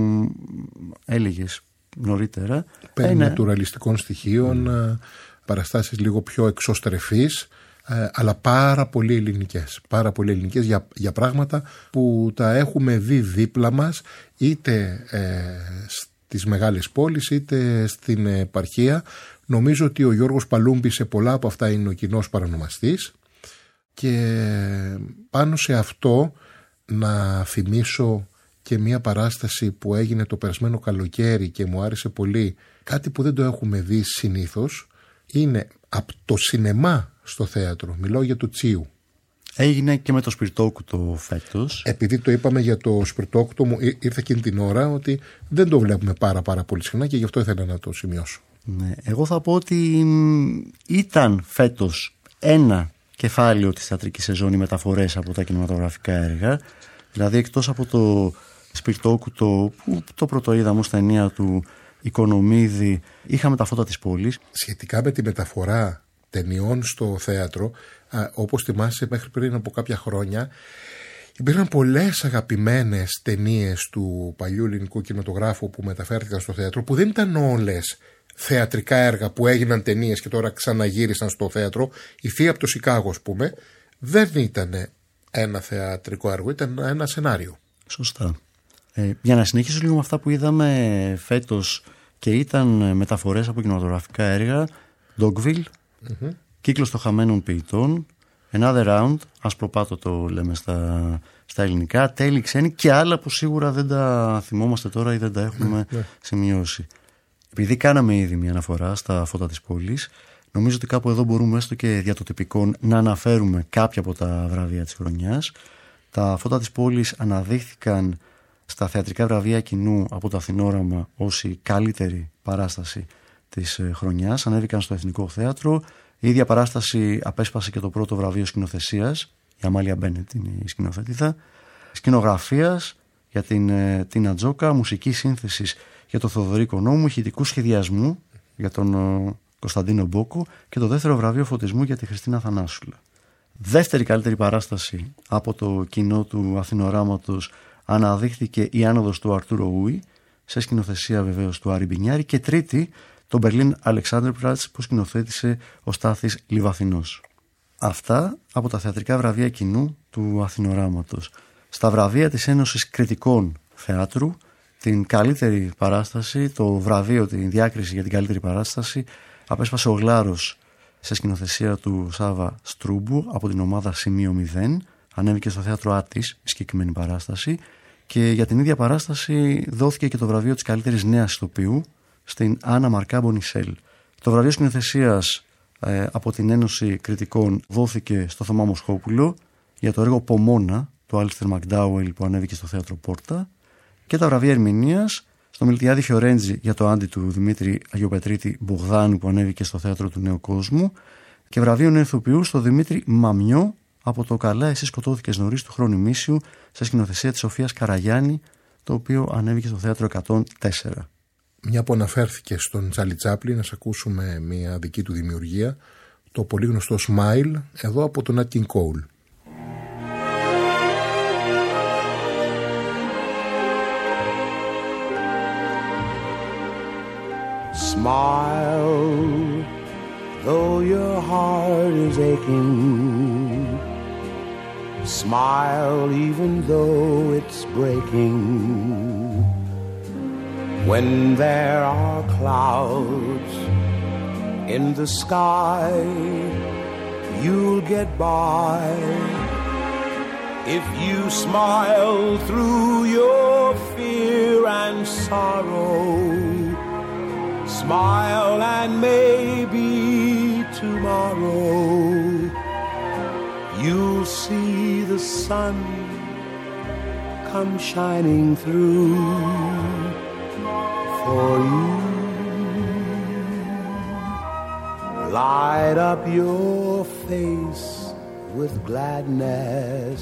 έλεγες νωρίτερα. Παίρνει είναι... νατουραλιστικών στοιχείων, mm. παραστάσεις λίγο πιο εξωστρεφείς, αλλά πάρα πολύ ελληνικές. Πάρα πολύ ελληνικές για, για πράγματα που τα έχουμε δει δίπλα μας, είτε ε, στις μεγάλες πόλεις είτε στην επαρχία. Νομίζω ότι ο Γιώργος Παλούμπης σε πολλά από αυτά είναι ο κοινός παρανομαστής, και πάνω σε αυτό να θυμίσω και μια παράσταση που έγινε το περασμένο καλοκαίρι και μου άρεσε πολύ, κάτι που δεν το έχουμε δει συνήθως, είναι από το σινεμά στο θέατρο. Μιλάω για το Τσίου. Έγινε και με το Σπιρτόκουτο φέτος. Επειδή το είπαμε για το Σπιρτόκουτο, μου ήρθε εκείνη την ώρα ότι δεν το βλέπουμε πάρα πάρα πολύ συχνά, και γι' αυτό ήθελα να το σημειώσω. Ναι, εγώ θα πω ότι ήταν φέτος ένα κεφάλαιο της θεατρικής σεζόν οι μεταφορές από τα κινηματογραφικά έργα. Δηλαδή, εκτός από το Σπιρτόκουτο που το πρώτο είδαμε ως ταινία του Οικονομίδη, είχαμε Τα φώτα της πόλης. Σχετικά με τη μεταφορά ταινιών στο θέατρο, όπως θυμάσαι μέχρι πριν από κάποια χρόνια, υπήρχαν πολλές αγαπημένες ταινίες του παλιού ελληνικού κινηματογράφου που μεταφέρθηκαν στο θέατρο, που δεν ήταν όλες θεατρικά έργα που έγιναν ταινίες και τώρα ξαναγύρισαν στο θέατρο. Η Θεία από το Σικάγο, ας πούμε, δεν ήταν ένα θεατρικό έργο, ήταν ένα σενάριο. Σωστά. Ε, για να συνεχίσω λίγο με αυτά που είδαμε φέτος και ήταν μεταφορές από κινηματογραφικά έργα, Dogville, mm-hmm. Κύκλος των χαμένων ποιητών, Another Round, ασπροπάτο το λέμε στα, στα ελληνικά, Τέλη ξένη και άλλα που σίγουρα δεν τα θυμόμαστε τώρα ή δεν τα έχουμε mm-hmm. σημειώσει. Επειδή κάναμε ήδη μια αναφορά στα φώτα της πόλης, νομίζω ότι κάπου εδώ μπορούμε έστω και διατοτυπικών να αναφέρουμε κάποια από τα βραβεία της χρονιάς. Τα φώτα της πόλης αναδείχθηκαν στα θεατρικά βραβεία κοινού από το Αθηνόραμα ως η καλύτερη παράσταση της χρονιάς. Ανέβηκαν στο Εθνικό Θέατρο. Η ίδια παράσταση απέσπασε και το πρώτο βραβείο σκηνοθεσίας. Η Αμάλια Μπένετ είναι η σκηνοθέτηδα. Σκηνογραφίας για την Τίνα Τζόκα. Μουσική σύνθεσης για τον Θοδωρή Κονόμου. Ηχητικού σχεδιασμού για τον Κωνσταντίνο Μπόκο. Και το δεύτερο βραβείο φωτισμού για τη Χριστίνα Θανάσουλα. Δεύτερη καλύτερη παράσταση από το κοινό του Αθηνοράματος αναδείχθηκε η άνοδος του Αρτούρο Ούι, σε σκηνοθεσία βεβαίως του Άρη Μπινιάρη, και τρίτη το Berlin Alexanderplatz που σκηνοθέτησε ο Στάθης Λιβαθινός. Αυτά από τα θεατρικά βραβεία κοινού του Αθηνοράματος. Στα βραβεία της Ένωσης Κριτικών Θεάτρου, την καλύτερη παράσταση, το βραβείο, την διάκριση για την καλύτερη παράσταση, απέσπασε ο Γλάρος σε σκηνοθεσία του Σάβα Στρούμπου από την ομάδα Σημείο μηδέν. Ανέβηκε στο θέατρο Άττης η συγκεκριμένη παράσταση, και για την ίδια παράσταση δόθηκε και το βραβείο της καλύτερης νέας ηθοποιού στην Άννα Μαρκά Μπονισέλ. Το βραβείο σκηνοθεσίας ε, από την Ένωση Κριτικών δόθηκε στο Θωμά Μοσχόπουλο για το έργο Πομόνα του Άλιστερ Μακντάουελ που ανέβηκε στο θέατρο Πόρτα, και τα βραβεία ερμηνείας στο Μιλτιάδη Φιωρέντζη για το Άντι του Δημήτρη Αγιοπετρίτη Μπογδάνου που ανέβηκε στο θέατρο του Νέου Κόσμου, και βραβείο νέου ηθοποιού στο Δημήτρη Μαμιό από το Καλά εσύ σκοτώθηκες νωρίς του Χρόνου Μίσιου σε σκηνοθεσία της Σοφίας Καραγιάννη, το οποίο ανέβηκε στο θέατρο εκατόν τέσσερα. Μια που αναφέρθηκε στον Τσάρλι Τσάπλιν, να ακούσουμε μια δική του δημιουργία, το πολύ γνωστό Smile, εδώ από τον Nat King Cole. Smile, though your heart is aching. Smile even though it's breaking. When there are clouds in the sky, you'll get by. If you smile through your fear and sorrow, smile and maybe tomorrow you'll see the sun come shining through for you. light up your face with gladness,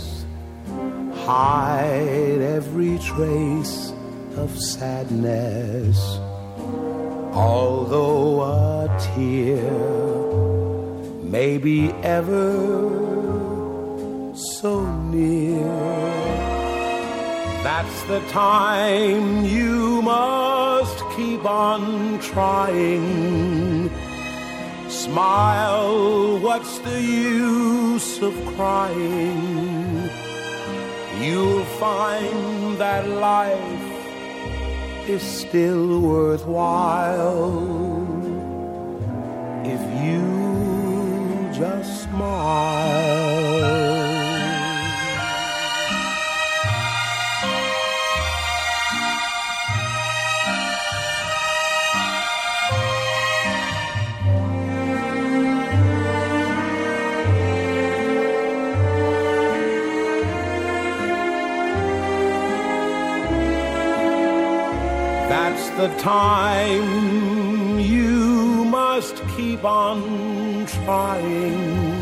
hide every trace of sadness. Although a tear may be ever so near, that's the time you must keep on trying. Smile, what's the use of crying? You'll find that life is still worthwhile if you just smile. That's the time you must keep on trying.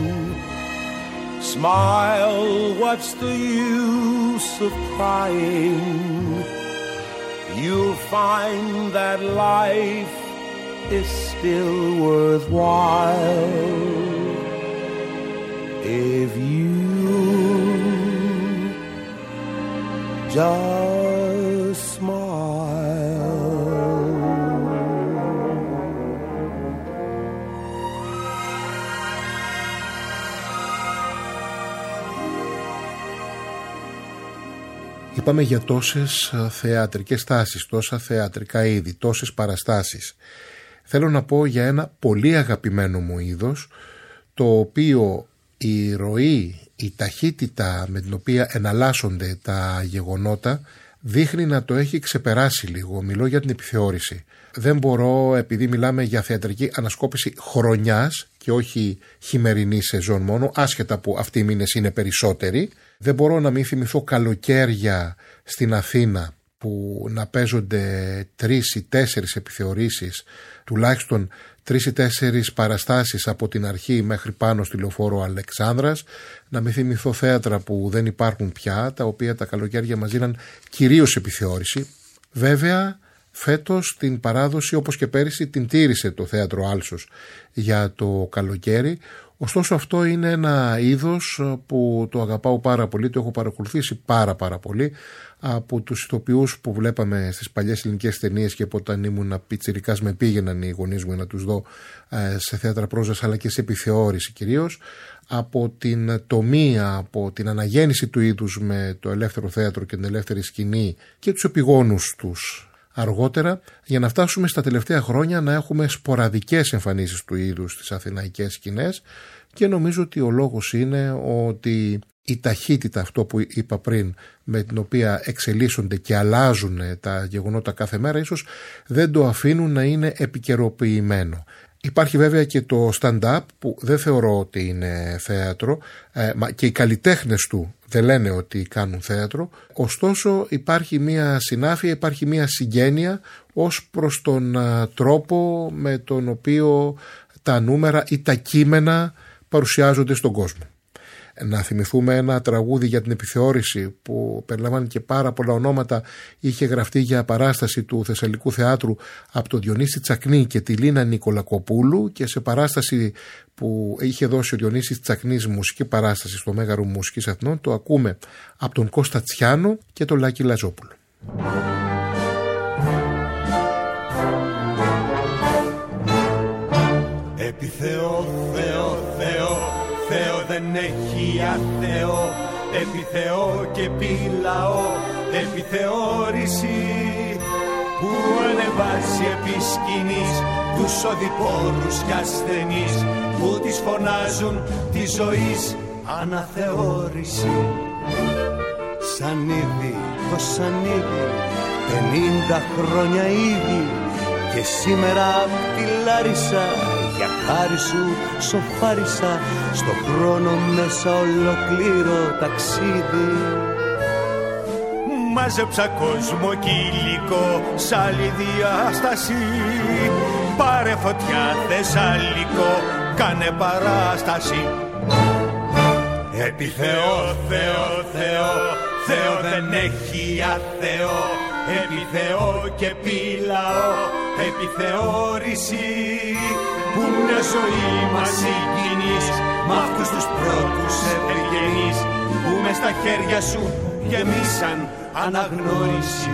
Smile, what's the use of crying? You'll find that life is still worthwhile if you just smile. Είπαμε για τόσες θεατρικές τάσεις, τόσα θεατρικά είδη, τόσες παραστάσεις. Θέλω να πω για ένα πολύ αγαπημένο μου είδος, το οποίο η ροή, η ταχύτητα με την οποία εναλλάσσονται τα γεγονότα δείχνει να το έχει ξεπεράσει λίγο. Μιλώ για την επιθεώρηση. Δεν μπορώ, επειδή μιλάμε για θεατρική ανασκόπηση χρονιάς και όχι χειμερινή σεζόν μόνο, άσχετα που αυτοί οι μήνες είναι περισσότεροι, δεν μπορώ να μην θυμηθώ καλοκαίρια στην Αθήνα που να παίζονται τρεις ή τέσσερις επιθεωρήσεις, τουλάχιστον τρεις ή τέσσερις παραστάσεις από την αρχή μέχρι πάνω στη Λεωφόρο Αλεξάνδρας, να μην θυμηθώ θέατρα που δεν υπάρχουν πια, τα οποία τα καλοκαίρια μας δίναν κυρίως επιθεώρηση. Βέβαια, φέτος την παράδοση, όπως και πέρυσι, την τήρησε το Θέατρο Άλσος για το καλοκαίρι. Ωστόσο αυτό είναι ένα είδος που το αγαπάω πάρα πολύ, το έχω παρακολουθήσει πάρα πάρα πολύ από τους ηθοποιούς που βλέπαμε στις παλιές ελληνικές ταινίες, και από όταν ήμουν πιτσιρικάς με πήγαιναν οι γονείς μου να τους δω σε θέατρα πρόζας αλλά και σε επιθεώρηση κυρίως, από την τομία, από την αναγέννηση του είδους με το ελεύθερο θέατρο και την ελεύθερη σκηνή και τους επιγόνους τους αργότερα, για να φτάσουμε στα τελευταία χρόνια να έχουμε σποραδικές εμφανίσεις του είδους στις αθηναϊκές σκηνές. Και νομίζω ότι ο λόγος είναι ότι η ταχύτητα, αυτό που είπα πριν, με την οποία εξελίσσονται και αλλάζουν τα γεγονότα κάθε μέρα, ίσως δεν το αφήνουν να είναι επικαιροποιημένο. Υπάρχει βέβαια και το stand-up που δεν θεωρώ ότι είναι θέατρο, ε, και οι καλλιτέχνες του δεν λένε ότι κάνουν θέατρο, ωστόσο υπάρχει μια συνάφεια, υπάρχει μια συγγένεια ως προς τον α, τρόπο με τον οποίο τα νούμερα ή τα κείμενα παρουσιάζονται στον κόσμο. Να θυμηθούμε ένα τραγούδι για την επιθεώρηση που περιλαμβάνει και πάρα πολλά ονόματα, είχε γραφτεί για παράσταση του Θεσσαλικού Θεάτρου από τον Διονύση Τσακνή και τη Λίνα Νικολακοπούλου, και σε παράσταση που είχε δώσει ο Διονύσης Τσακνής, μουσική παράσταση στο Μέγαρο Μουσικής Αθηνών, το ακούμε από τον Κώστα Τσιάνο και τον Λάκη Λαζόπουλο. Επιθεώ, Θεό, Θεό, Θεό δεν έχει αθεό. Επιθεώ και πειλαώ, επιθεώρηση που ανεβάζει επί σκηνής τους οδηπόρους κι ασθενείς που τις φωνάζουν τη ζωής αναθεώρηση. Σανίδι, το σανίδι, πενήντα χρόνια ήδη, και σήμερα απ' τη Λάρισα για χάρη σου σοφάρισα στο χρόνο μέσα ολοκλήρω ταξίδι. Μάζεψα κόσμο και υλικό σ' άλλη διάσταση, πάρε φωτιά Θεσσαλικό κάνε παράσταση. Επί Θεό, Θεό, Θεό, Θεό δεν έχει αθεό. Επί Θεό και επί λαό, επί θεώρηση, που μια ζωή μας συγκινείς μ' αυτούς τους πρώτους ευγενείς, που μες στα χέρια σου γεμίσαν αναγνώριση.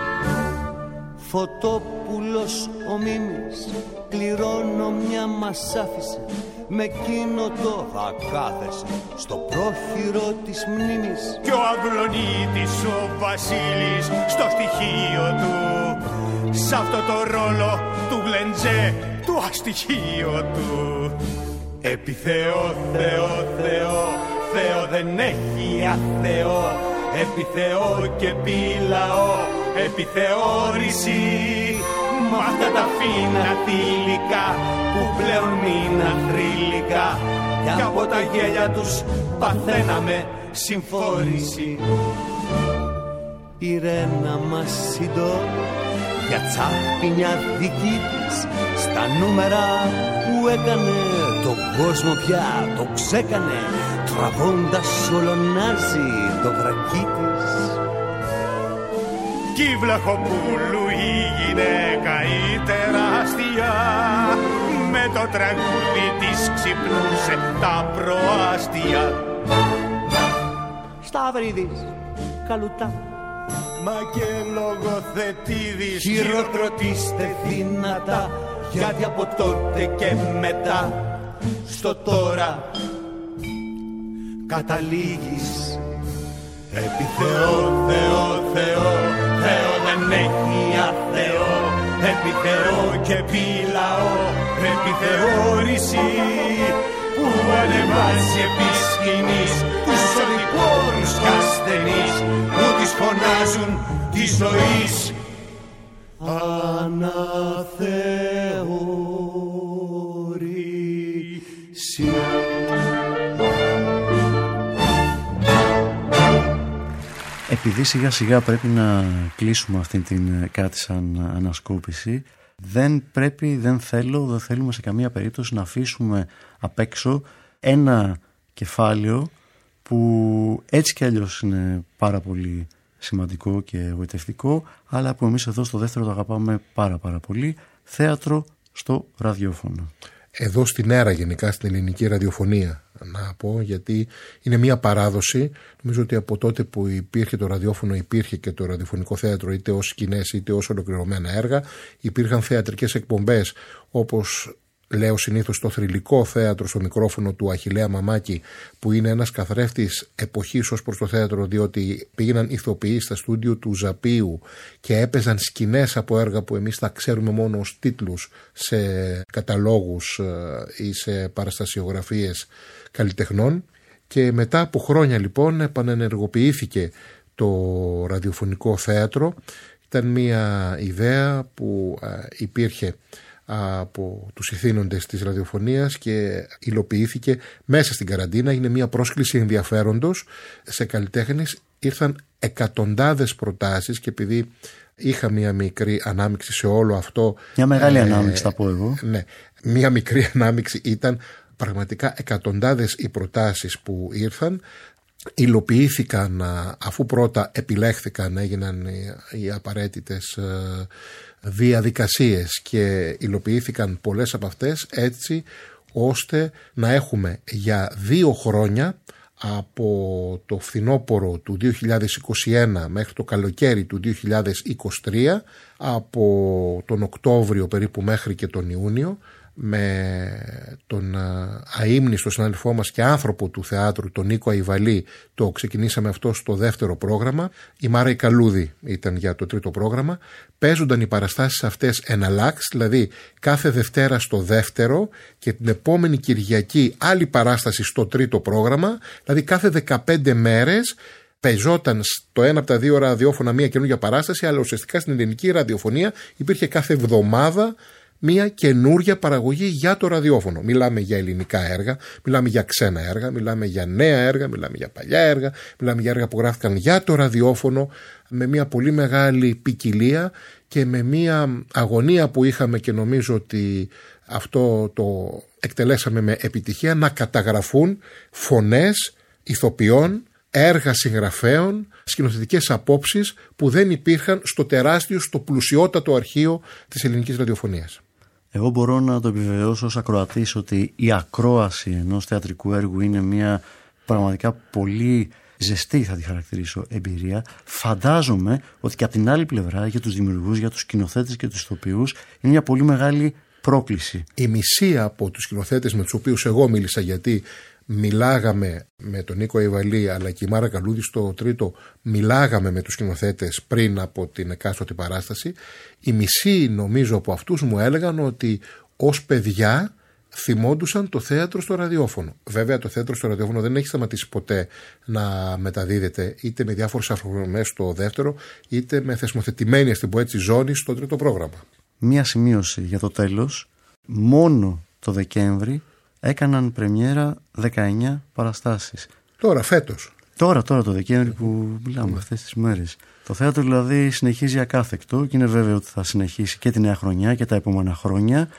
Φωτόπουλος ο Μίμης, κληρονομιά μας άφησε, με εκείνο το δακάδες στο πρόχειρο της μνήμης. Κι ο Αυλονίτης ο Βασίλης στο στοιχείο του, σ' αυτό το ρόλο του Γλεντζέ, του αστοιχείο του. Επί Θεό, Θεό, Θεό, Θεό δεν έχει αθεό. Επί Θεό και επί λαό, επί θεώρηση, μ' αυτά τα φίνα θηλυκά που πλέον μείναν θρυλικά, κι από τα γέλια τους παθαίναμε συμφόρηση. Η Ρένα μας συντώ για τσάπινια δική της, στα νούμερα που έκανε τον κόσμο πια το ξέκανε, τραβώντας ολονάζει το βρακί της. Κι η Βλαχοπούλου η γυναίκα η τεράστια, με το τραγούδι της ξυπνούσε τα προάστια. Σταυρίδης, Καλουτά, μα και λογοθετήδης, χειροκροτήστε δυνατά, γιατί από τότε και μετά στο τώρα καταλήγεις. Επί Θεό, Θεό, Θεό, Θεό δεν έχει αθεό. Επί Θεό και επί λαό, επί θεώρηση, που ανεβάζει επί σκηνής τους οδηπόρους κι ασθενείς, που τις φωνάζουν τη ζωής αναθεώρηση. Επειδή σιγά σιγά πρέπει να κλείσουμε αυτή την κάτι σαν ανασκόπηση, δεν πρέπει, δεν θέλω, δεν θέλουμε σε καμία περίπτωση να αφήσουμε απ' έξω ένα κεφάλαιο που έτσι κι αλλιώς είναι πάρα πολύ σημαντικό και εγωιτευτικό, αλλά που εμείς εδώ στο δεύτερο το αγαπάμε πάρα πάρα πολύ, θέατρο στο ραδιόφωνο. Εδώ στην ΕΡΑ γενικά, στην ελληνική ραδιοφωνία να πω, γιατί είναι μια παράδοση. Νομίζω ότι από τότε που υπήρχε το ραδιόφωνο υπήρχε και το ραδιοφωνικό θέατρο, είτε ως σκηνές είτε ως ολοκληρωμένα έργα. Υπήρχαν θεατρικές εκπομπές, όπως λέω συνήθως το θρυλικό θέατρο στο μικρόφωνο του Αχιλλέα Μαμάκη, που είναι ένας καθρέφτης εποχής ως προς το θέατρο, διότι πήγαιναν ηθοποιοί στα στούντιο του Ζαπίου και έπαιζαν σκηνές από έργα που εμείς τα ξέρουμε μόνο ως τίτλους σε καταλόγους ή σε παραστασιογραφίες καλλιτεχνών. Και μετά από χρόνια λοιπόν επανενεργοποιήθηκε το ραδιοφωνικό θέατρο. Ήταν μια ιδέα που υπήρχε από τους ηθήνοντες της ραδιοφωνίας και υλοποιήθηκε μέσα στην καραντίνα. Είναι μια πρόσκληση ενδιαφέροντος σε καλλιτέχνες. Ήρθαν εκατοντάδες προτάσεις και επειδή είχα μια μικρή ανάμειξη σε όλο αυτό. Μια μεγάλη ε, ανάμειξη θα πω εγώ. Ναι, μια μικρή ανάμειξη ήταν πραγματικά εκατοντάδες οι προτάσεις που ήρθαν. Υλοποιήθηκαν αφού πρώτα επιλέχθηκαν, έγιναν οι απαραίτητες διαδικασίες και υλοποιήθηκαν πολλές από αυτές, έτσι ώστε να έχουμε για δύο χρόνια, από το φθινόπωρο του δύο χιλιάδες είκοσι ένα μέχρι το καλοκαίρι του δύο χιλιάδες είκοσι τρία, από τον Οκτώβριο περίπου μέχρι και τον Ιούνιο, με τον αείμνηστο συνάδελφό μας και άνθρωπο του θεάτρου, τον Νίκο Αϊβαλή, το ξεκινήσαμε αυτό στο δεύτερο πρόγραμμα. Η Μάρα Ικαλούδη ήταν για το τρίτο πρόγραμμα. Παίζονταν οι παραστάσεις αυτές εναλλάξ, δηλαδή κάθε Δευτέρα στο δεύτερο και την επόμενη Κυριακή άλλη παράσταση στο τρίτο πρόγραμμα, δηλαδή κάθε δεκαπέντε μέρες παίζονταν στο ένα από τα δύο ραδιόφωνα μια καινούργια παράσταση, αλλά ουσιαστικά στην ελληνική ραδιοφωνία υπήρχε κάθε εβδομάδα μια καινούρια παραγωγή για το ραδιόφωνο. Μιλάμε για ελληνικά έργα, μιλάμε για ξένα έργα, μιλάμε για νέα έργα, μιλάμε για παλιά έργα, μιλάμε για έργα που γράφτηκαν για το ραδιόφωνο με μια πολύ μεγάλη ποικιλία και με μια αγωνία που είχαμε και νομίζω ότι αυτό το εκτελέσαμε με επιτυχία, να καταγραφούν φωνές ηθοποιών, έργα συγγραφέων, σκηνοθετικές απόψεις που δεν υπήρχαν στο τεράστιο, στο πλουσιότατο αρχείο της ελληνικής ραδιοφωνίας. Εγώ μπορώ να το επιβεβαιώσω ως ακροατής ότι η ακρόαση ενός θεατρικού έργου είναι μια πραγματικά πολύ ζεστή, θα τη χαρακτηρίσω, εμπειρία. Φαντάζομαι ότι και από την άλλη πλευρά για τους δημιουργούς, για τους σκηνοθέτες και τους ηθοποιούς είναι μια πολύ μεγάλη πρόκληση. Η μισή από τους σκηνοθέτες με τους οποίους εγώ μίλησα, γιατί μιλάγαμε με τον Νίκο Αϊβαλή αλλά και η Μάρα Καλούδη στο τρίτο, μιλάγαμε με τους σκηνοθέτες πριν από την εκάστοτε παράσταση, η μισή νομίζω από αυτούς μου έλεγαν ότι ως παιδιά θυμόντουσαν το θέατρο στο ραδιόφωνο. Βέβαια το θέατρο στο ραδιόφωνο δεν έχει σταματήσει ποτέ να μεταδίδεται είτε με διάφορες αφορμές στο δεύτερο είτε με θεσμοθετημένη, ας την πω έτσι, ζώνη στο τρίτο πρόγραμμα. Μία σημείωση για το τέλος. Μόνο το Δεκέμβρη έκαναν πρεμιέρα δεκαεννιά παραστάσεις. Τώρα, φέτος. Τώρα, τώρα το Δεκέμβρη που μιλάμε, αυτές τις μέρες. Το θέατρο δηλαδή συνεχίζει ακάθεκτο και είναι βέβαιο ότι θα συνεχίσει και τη νέα χρονιά και τα επόμενα χρόνια.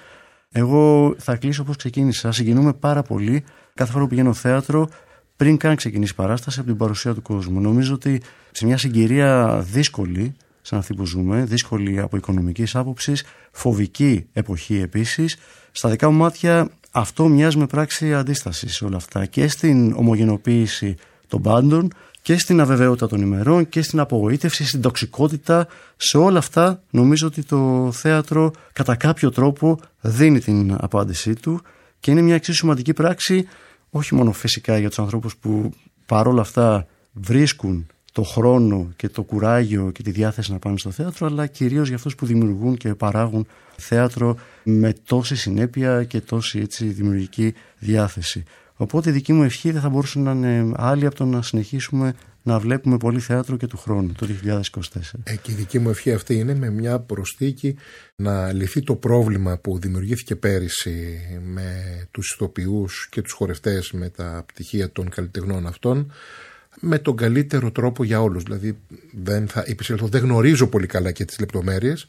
Εγώ θα κλείσω όπως ξεκίνησα. Συγκινούμε πάρα πολύ κάθε φορά που πηγαίνω θέατρο πριν καν ξεκινήσει η παράσταση από την παρουσία του κόσμου. Νομίζω ότι σε μια συγκυρία δύσκολη, σαν αυτή που ζούμε, δύσκολη από οικονομικής άποψης, φοβική εποχή επίσης, στα δικά μου μάτια αυτό μοιάζει με πράξη αντίστασης σε όλα αυτά και στην ομογενοποίηση των πάντων και στην αβεβαιότητα των ημερών και στην απογοήτευση, στην τοξικότητα. Σε όλα αυτά νομίζω ότι το θέατρο κατά κάποιο τρόπο δίνει την απάντησή του και είναι μια εξίσου σημαντική πράξη, όχι μόνο φυσικά για τους ανθρώπους που παρόλα αυτά βρίσκουν το χρόνο και το κουράγιο και τη διάθεση να πάνε στο θέατρο, αλλά κυρίως για αυτούς που δημιουργούν και παράγουν θέατρο με τόση συνέπεια και τόση έτσι δημιουργική διάθεση. Οπότε η δική μου ευχή δεν θα μπορούσε να είναι άλλη από το να συνεχίσουμε να βλέπουμε πολύ θέατρο και του χρόνου, το δύο χιλιάδες είκοσι τέσσερα. Ε, και η δική μου ευχή αυτή είναι με μια προσθήκη να λυθεί το πρόβλημα που δημιουργήθηκε πέρυσι με τους ηθοποιούς και τους χορευτές με τα πτυχία των καλλιτεχνών αυτών, με τον καλύτερο τρόπο για όλους. Δηλαδή δεν θα υπησέλθω, δεν γνωρίζω πολύ καλά και τις λεπτομέρειες,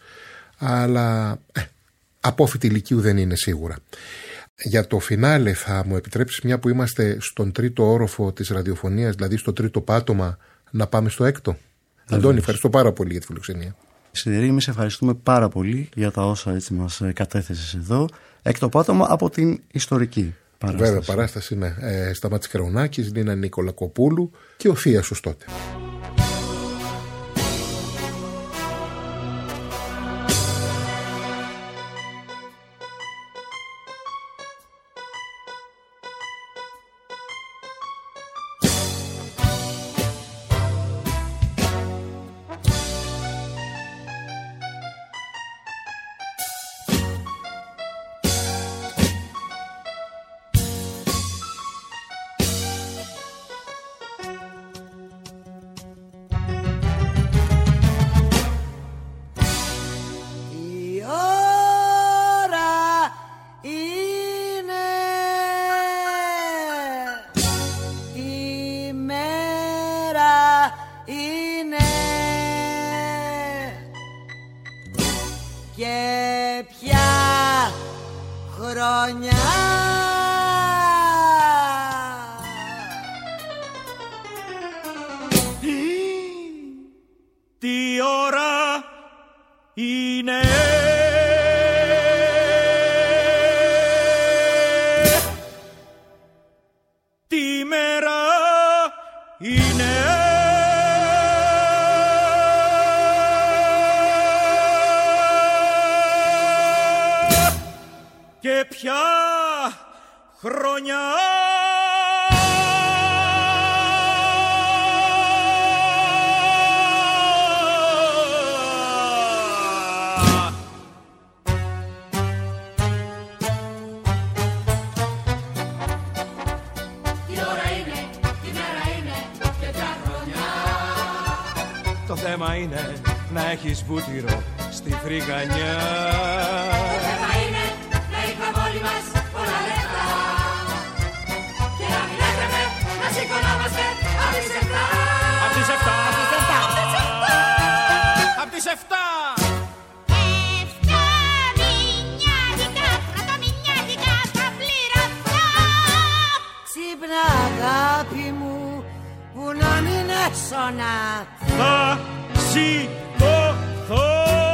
αλλά ε, απόφοιτη ηλικίου δεν είναι σίγουρα. Για το φινάλε θα μου επιτρέψεις, μια που είμαστε στον τρίτο όροφο της ραδιοφωνίας, δηλαδή στο τρίτο πάτωμα, να πάμε στο έκτο. Αντώνη, ευχαριστώ πάρα πολύ για τη φιλοξενία. Σιδηρή, εμείς ευχαριστούμε πάρα πολύ για τα όσα έτσι μας κατέθεσες εδώ. Έκτο πάτωμα από την ιστορική παράσταση. Βέβαια, παράσταση είναι ε, Σταμάτης Καρονάκης, Νίνα Νικολακοπούλου και ο Θίασος τότε. Το θέμα είναι να έχεις βούτυρο στη φρυγανιά. σηκωνόμαστε απ' τις εφτά. Απ' τις εφτά. Απ' τις εφτά. Απ' τις εφτά. Εφτά μηνιάτικα, πρωτομηνιάτικα θα πληρωθώ. Ξύπνα αγάπη μου, που να μην έσωνα. Θα σηκωθώ.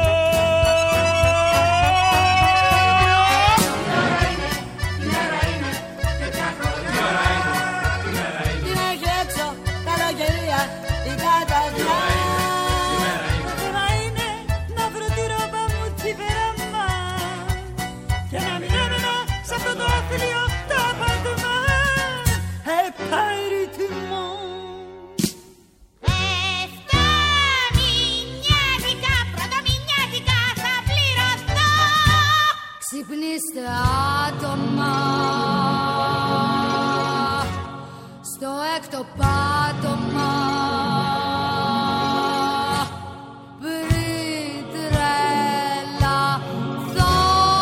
Ξυπνήστε άτομα στο έκτο πάτωμα πριν τρελαθώ.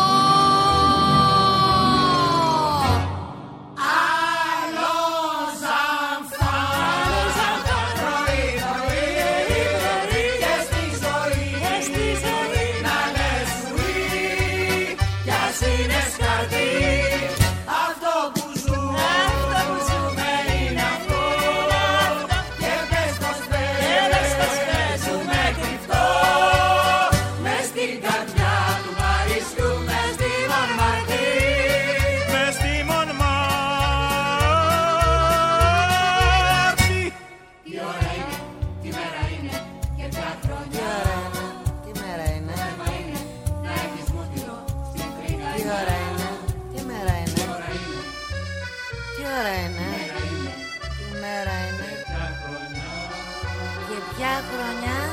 Άλλο ζαμφάρ, πρωί, πρωί, πρωί και στη ζωή, να λες ουί. Κι ας είναι σκαρτί, αυτό που ζούμε, αυτό που ζούμε είναι αυτό. Και πες πως παίζουμε κρυφτό, μες στην καρδιά του Παρισιού, μες στη Μονμαρτή. Μες στη Μονμάρτη. Τι ώρα είναι, τι μέρα είναι και ποια χρονιά. Τι μέρα είναι, να έχεις μούτυρο στην κρίνια. Τι ώρα είναι, τι μέρα είναι, τι ώρα είναι, τι μέρα είναι και ποια χρονιά.